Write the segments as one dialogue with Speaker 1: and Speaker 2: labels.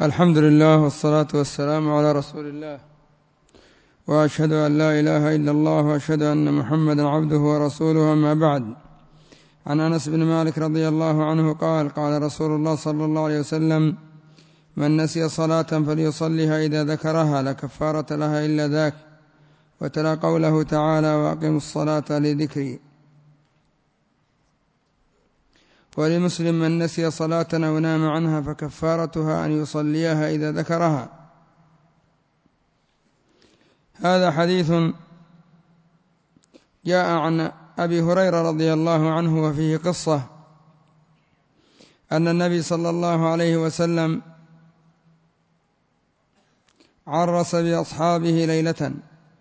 Speaker 1: الحمد لله والصلاة والسلام على رسول الله، وأشهد أن لا إله إلا الله وأشهد أن محمدا عبده ورسوله. أما بعد، عن أنس بن مالك رضي الله عنه قال: قال رسول الله صلى الله عليه وسلم: من نسي صلاة فليصلها إذا ذكرها لا كفارة لها إلا ذاك. وتلا قوله تعالى: وأقم الصلاة لذكري. ولمسلم: من نسي صلاة أو نام عنها فكفارتها أن يصليها إذا ذكرها. هذا حديث جاء عن أبي هريرة رضي الله عنه، وفيه قصة أن النبي صلى الله عليه وسلم عرس بأصحابه ليلة،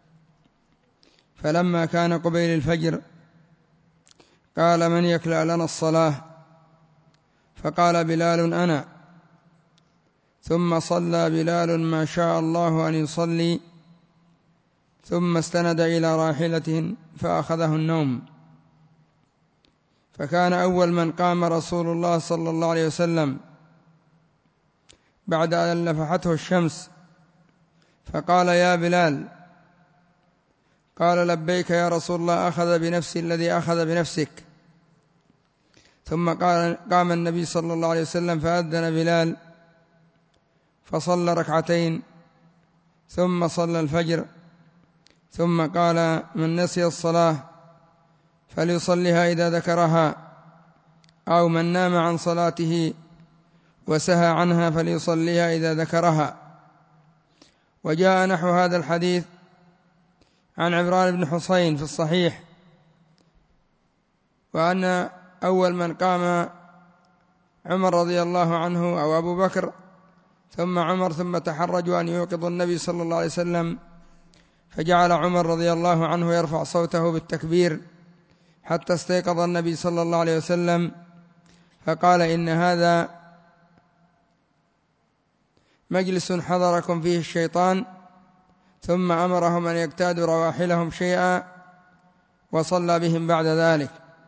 Speaker 1: فلما كان قبيل الفجر قال: من يكلأ لنا الصلاة؟ فقال بلال: أنا. ثم صلى بلال ما شاء الله أن يصلي، ثم استند إلى راحلته فأخذه النوم. فكان أول من قام رسول الله صلى الله عليه وسلم بعد أن لفحته الشمس، فقال: يا بلال. قال: لبيك يا رسول الله، أخذ بنفسي الذي أخذ بنفسك. ثم قام النبي صلى الله عليه وسلم فأذن بلال، فصلى ركعتين، ثم صلى الفجر، ثم قال: من نسي الصلاة فليصلها إذا ذكرها، أو من نام عن صلاته وسهى عنها فليصليها إذا ذكرها. وجاء نحو هذا الحديث عن عمران بن حسين في الصحيح، وأن أول من قام عمر رضي الله عنه أو أبو بكر ثم عمر، ثم تحرجوا أن يوقظوا النبي صلى الله عليه وسلم، فجعل عمر رضي الله عنه يرفع صوته بالتكبير حتى استيقظ النبي صلى الله عليه وسلم، فقال: إن هذا مجلس حضركم فيه الشيطان. ثم أمرهم أن يجتادوا رواحلهم شيئا، وصلى بهم بعد ذلك.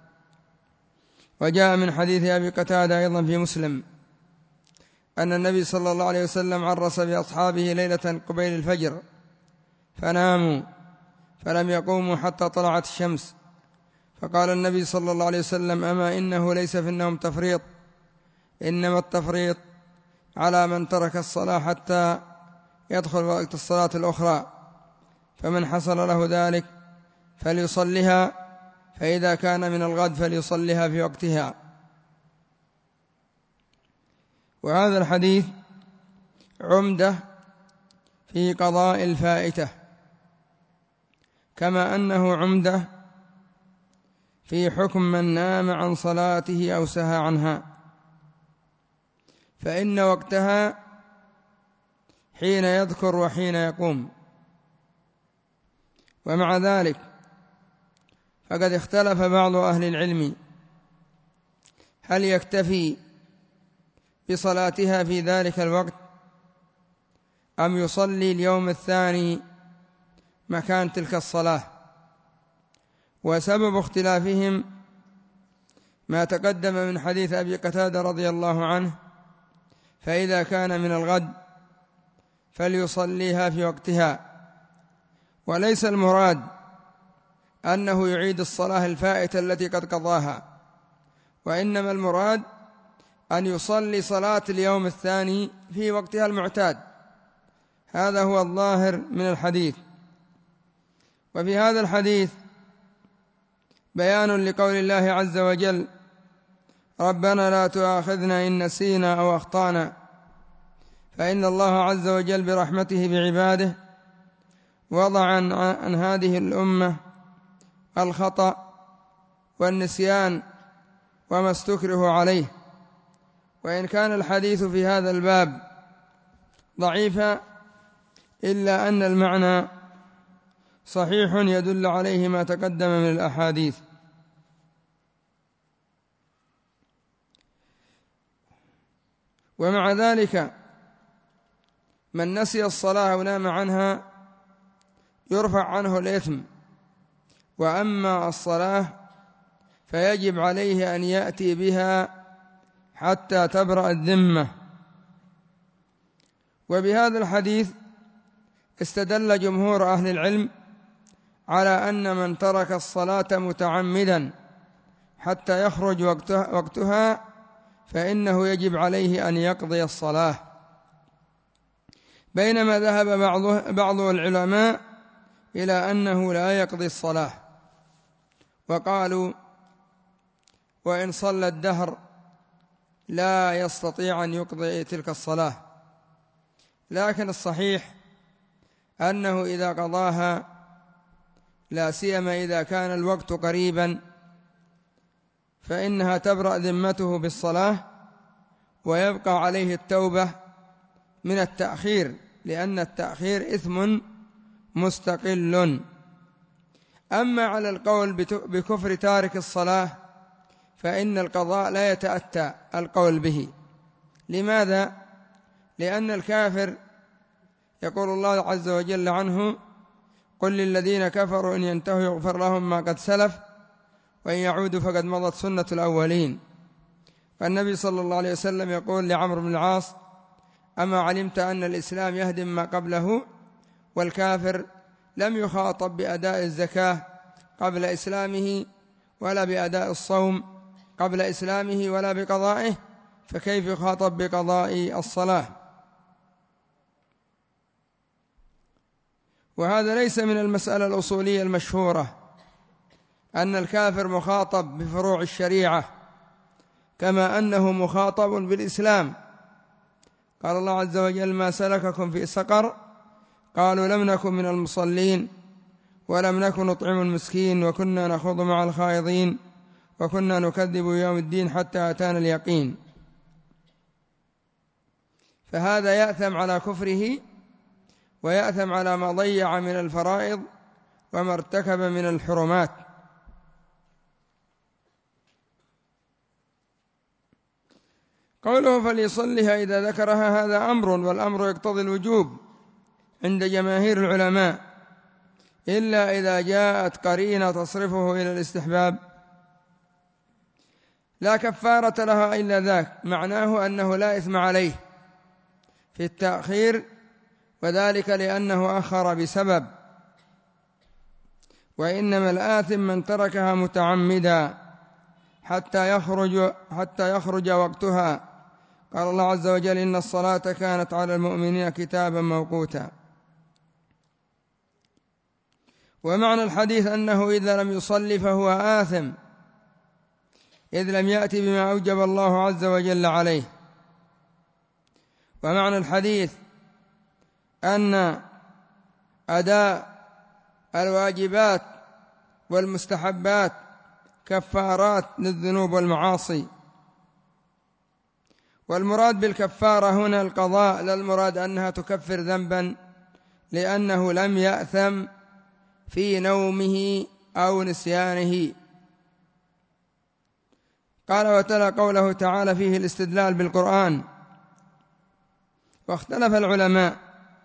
Speaker 1: وجاء من حديث أبي قتادة أيضا في مسلم أن النبي صلى الله عليه وسلم عرس بأصحابه ليلة قبيل الفجر، فناموا فلم يقوموا حتى طلعت الشمس، فقال النبي صلى الله عليه وسلم: أما إنه ليس في النوم تفريط، إنما التفريط على من ترك الصلاة حتى يدخل وقت الصلاة الأخرى، فمن حصل له ذلك فليصلها، فإذا كان من الغد فليصلها في وقتها. وهذا الحديث عمدة في قضاء الفائتة، كما أنه عمدة في حكم من نام عن صلاته أو سهى عنها، فإن وقتها حين يذكر وحين يقوم. ومع ذلك فقد اختلف بعض أهل العلم هل يكتفي بصلاتها في ذلك الوقت أم يصلي اليوم الثاني مكان تلك الصلاة. وسبب اختلافهم ما تقدم من حديث أبي قتادة رضي الله عنه: فإذا كان من الغد فليصليها في وقتها. وليس المراد أنه يعيد الصلاة الفائتة التي قد قضاها، وإنما المراد أن يصلي صلاة اليوم الثاني في وقتها المعتاد. هذا هو الظاهر من الحديث. وفي هذا الحديث بيان لقول الله عز وجل: ربنا لا تؤاخذنا إن نسينا أو أخطأنا، فإن الله عز وجل برحمته بعباده وضع عن هذه الأمة الخطأ والنسيان وما استكره عليه. وإن كان الحديث في هذا الباب ضعيفا، إلا أن المعنى صحيح يدل عليه ما تقدم من الأحاديث. ومع ذلك من نسي الصلاة ونام عنها يرفع عنه الإثم، وأما الصلاة فيجب عليه أن يأتي بها حتى تبرأ الذمة. وبهذا الحديث استدل جمهور أهل العلم على أن من ترك الصلاة متعمدا حتى يخرج وقتها فإنه يجب عليه أن يقضي الصلاة، بينما ذهب بعض العلماء إلى أنه لا يقضي الصلاة، وقالوا وإن صلى الدهر لا يستطيع أن يقضي تلك الصلاة، لكن الصحيح أنه إذا قضاها لا سيما إذا كان الوقت قريبا فإنها تبرأ ذمته بالصلاة، ويبقى عليه التوبة من التأخير، لأن التأخير إثم مستقل. أما على القول بكفر تارك الصلاة فإن القضاء لا يتأتى القول به. لماذا؟ لأن الكافر يقول الله عز وجل عنه: قل للذين كفروا إن ينتهوا يغفر لهم ما قد سلف وإن يعودوا فقد مضت سنة الأولين. فالنبي صلى الله عليه وسلم يقول لعمرو بن العاص: أما علمت أن الإسلام يهدم ما قبله؟ والكافر لم يخاطب بأداء الزكاة قبل إسلامه، ولا بأداء الصوم قبل إسلامه، ولا بقضائه، فكيف يخاطب بقضاء الصلاة؟ وهذا ليس من المسألة الأصولية المشهورة أن الكافر مخاطب بفروع الشريعة كما أنه مخاطب بالإسلام. قال الله عز وجل: ما سلككم في سقر؟ قالوا لم نكن من المصلين ولم نكن نطعم المسكين وكنا نخوض مع الخائضين وكنا نكذب يوم الدين حتى أتانا اليقين. فهذا يأثم على كفره، ويأثم على ما ضيع من الفرائض وما ارتكب من الحرمات. قوله فليصلها إذا ذكرها هذا أمر، والأمر يقتضي الوجوب عند جماهير العلماء، إلا إذا جاءت قرينة تصرفه إلى الاستحباب لا كفارة لها إلا ذاك، معناه أنه لا إثم عليه في التأخير، وذلك لأنه أخر بسبب، وإنما الآثم من تركها متعمدا حتى يخرج وقتها. قال الله عز وجل: إن الصلاة كانت على المؤمنين كتابا موقوتا. ومعنى الحديث أنه إذا لم يصلي فهو آثم، إذ لم يأتي بما أوجب الله عز وجل عليه. ومعنى الحديث أن أداء الواجبات والمستحبات كفارات للذنوب والمعاصي. والمراد بالكفارة هنا القضاء، لا المراد أنها تكفر ذنبا، لأنه لم يأثم في نومه أو نسيانه. قال: وتلا قوله تعالى فيه الاستدلال بالقرآن. واختلف العلماء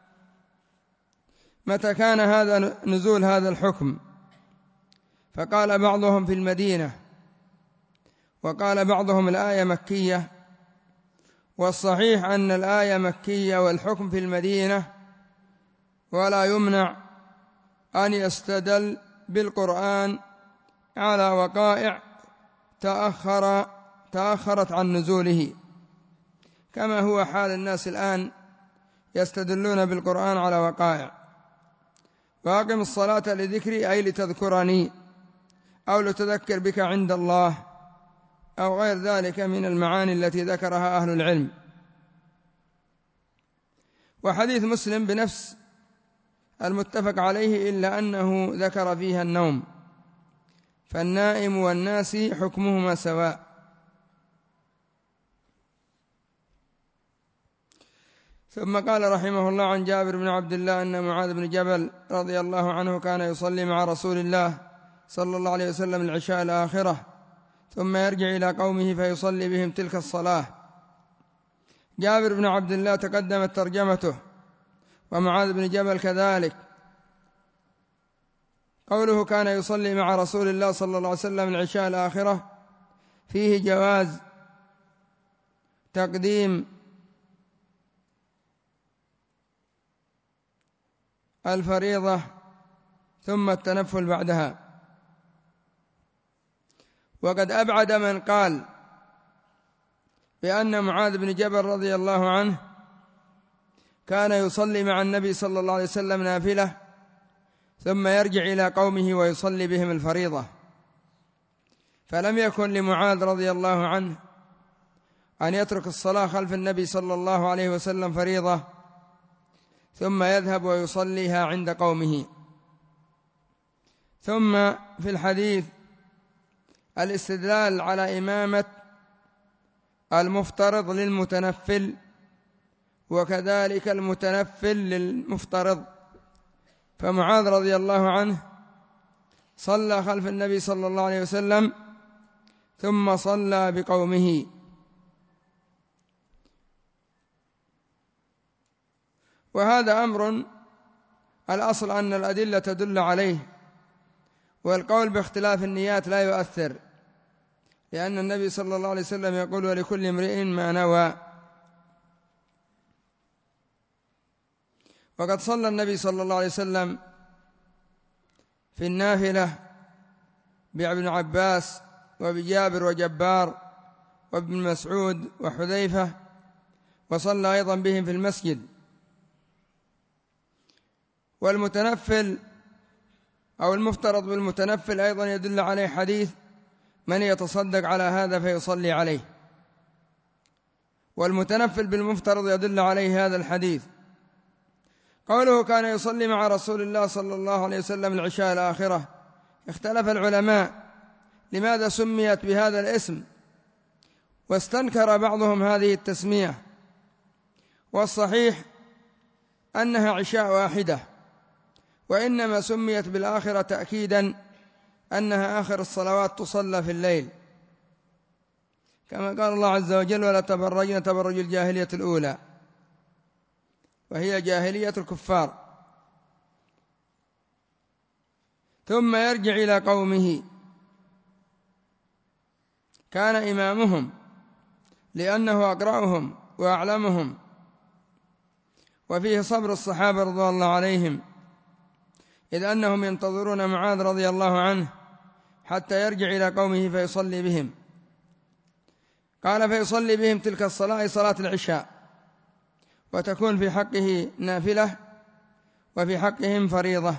Speaker 1: متى كان هذا نزول هذا الحكم، فقال بعضهم في المدينة، وقال بعضهم الآية مكية. والصحيح أن الآية مكية والحكم في المدينة، ولا يمنع أن يستدل بالقرآن على وقائع تأخرت عن نزوله، كما هو حال الناس الآن يستدلون بالقرآن على وقائع. وأقم الصلاة لذكري أي لتذكرني، أو لتذكر بك عند الله، أو غير ذلك من المعاني التي ذكرها أهل العلم. وحديث مسلم بنفس المتفق عليه، إلا أنه ذكر فيها النوم، فالنائم والناسي حكمهما سواء. ثم قال رحمه الله عن جابر بن عبد الله أن معاذ بن جبل رضي الله عنه كان يصلي مع رسول الله صلى الله عليه وسلم العشاء الآخرة، ثم يرجع إلى قومه فيصلي بهم تلك الصلاة. جابر بن عبد الله تقدمت ترجمته، ومعاذ بن جبل كذلك. قوله كان يصلي مع رسول الله صلى الله عليه وسلم العشاء الآخرة فيه جواز تقديم الفريضة ثم التنفل بعدها. وقد أبعد من قال بأن معاذ بن جبل رضي الله عنه كان يصلي مع النبي صلى الله عليه وسلم نافلة ثم يرجع إلى قومه ويصلي بهم الفريضة، فلم يكن لمعاذ رضي الله عنه أن يترك الصلاة خلف النبي صلى الله عليه وسلم فريضة ثم يذهب ويصليها عند قومه. ثم في الحديث الاستدلال على إمامة المفترض للمتنفل وكذلك المتنفل للمفترض، فمعاذ رضي الله عنه صلى خلف النبي صلى الله عليه وسلم ثم صلى بقومه. وهذا أمر الأصل أن الأدلة تدل عليه، والقول باختلاف النيات لا يؤثر، لأن النبي صلى الله عليه وسلم يقول: ولكل امرئ ما نوى. وقد صلى النبي صلى الله عليه وسلم في النافلة بابن عباس وبجابر وجبار وابن مسعود وحذيفة، وصلى أيضا بهم في المسجد. والمتنفل أو المفترض بالمتنفل أيضا يدل عليه حديث: من يتصدق على هذا فيصلي عليه. والمتنفل بالمفترض يدل عليه هذا الحديث. قوله كان يصلي مع رسول الله صلى الله عليه وسلم العشاء الآخرة، اختلف العلماء لماذا سميت بهذا الاسم، واستنكر بعضهم هذه التسمية، والصحيح أنها عشاء واحدة، وإنما سميت بالآخرة تأكيدا أنها آخر الصلوات تصلى في الليل، كما قال الله عز وجل: ولا تبرجن تبرج الجاهلية الأولى، وهي جاهلية الكفار. ثم يرجع إلى قومه، كان إمامهم لأنه أقرأهم وأعلمهم، وفيه صبر الصحابة رضي الله عليهم، إذ أنهم ينتظرون معاذ رضي الله عنه حتى يرجع إلى قومه فيصلي بهم. قال: فيصلي بهم تلك الصلاة صلاة العشاء، وتكون في حقه نافلة وفي حقهم فريضة.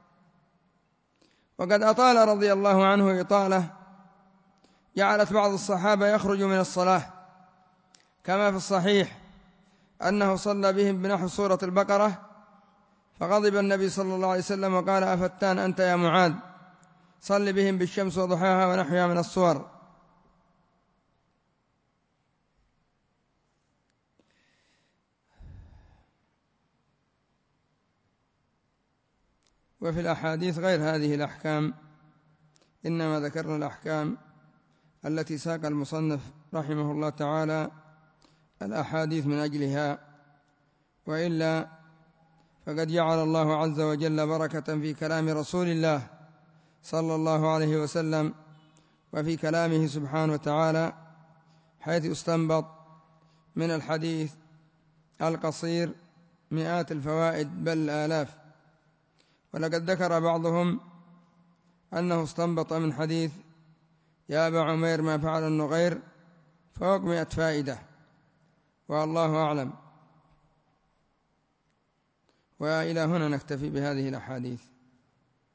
Speaker 1: وقد أطال رضي الله عنه إطالة جعلت بعض الصحابة يخرج من الصلاة، كما في الصحيح أنه صلى بهم بنحو سورة البقرة، فغضب النبي صلى الله عليه وسلم وقال: أفتان أنت يا معاذ، صل بهم بالشمس وضحاها ونحوها من الصور. وفي الأحاديث غير هذه الأحكام، إنما ذكرنا الأحكام التي ساق المصنف رحمه الله تعالى الأحاديث من أجلها، وإلا فقد جعل الله عز وجل بركة في كلام رسول الله صلى الله عليه وسلم وفي كلامه سبحانه وتعالى، حيث يستنبط من الحديث القصير مئات الفوائد بل آلاف. ولقد ذكر بعضهم أنه استنبط من حديث يا أبا عمير ما فعل النغير فوق 100 فائدة، والله أعلم. وإلى هنا نكتفي بهذه الأحاديث.